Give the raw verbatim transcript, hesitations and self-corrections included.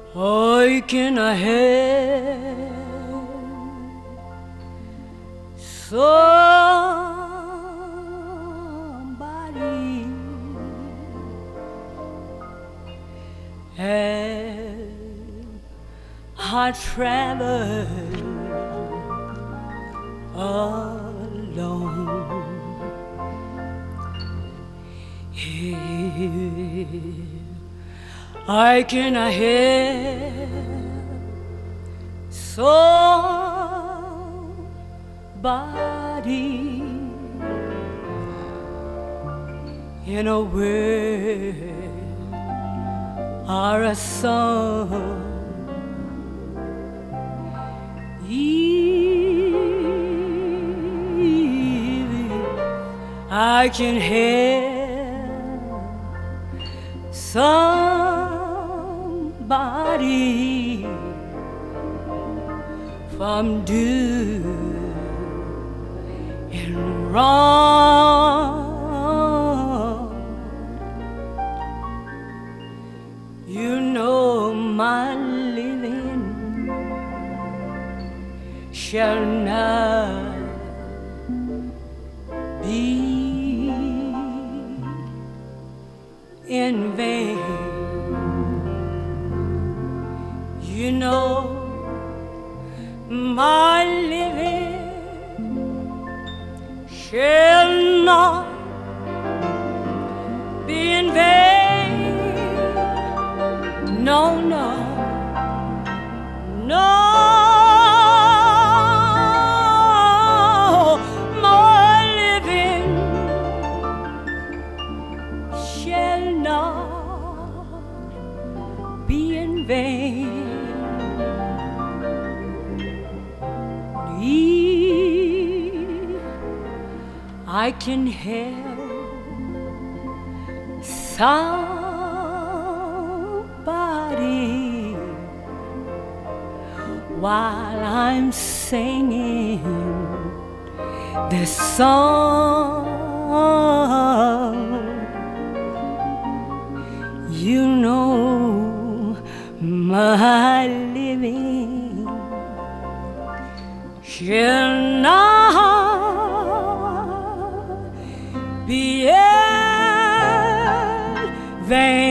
I can have somebody and I travel alone. Here I can have somebody in a word or a song. I can have somebody from doing wrong. You know my living shall not be in vain. You know my living shall not be in vain. No, no, no. My living shall not be in vain. I can help somebody while I'm singing this song. You know my living shall not be in vain.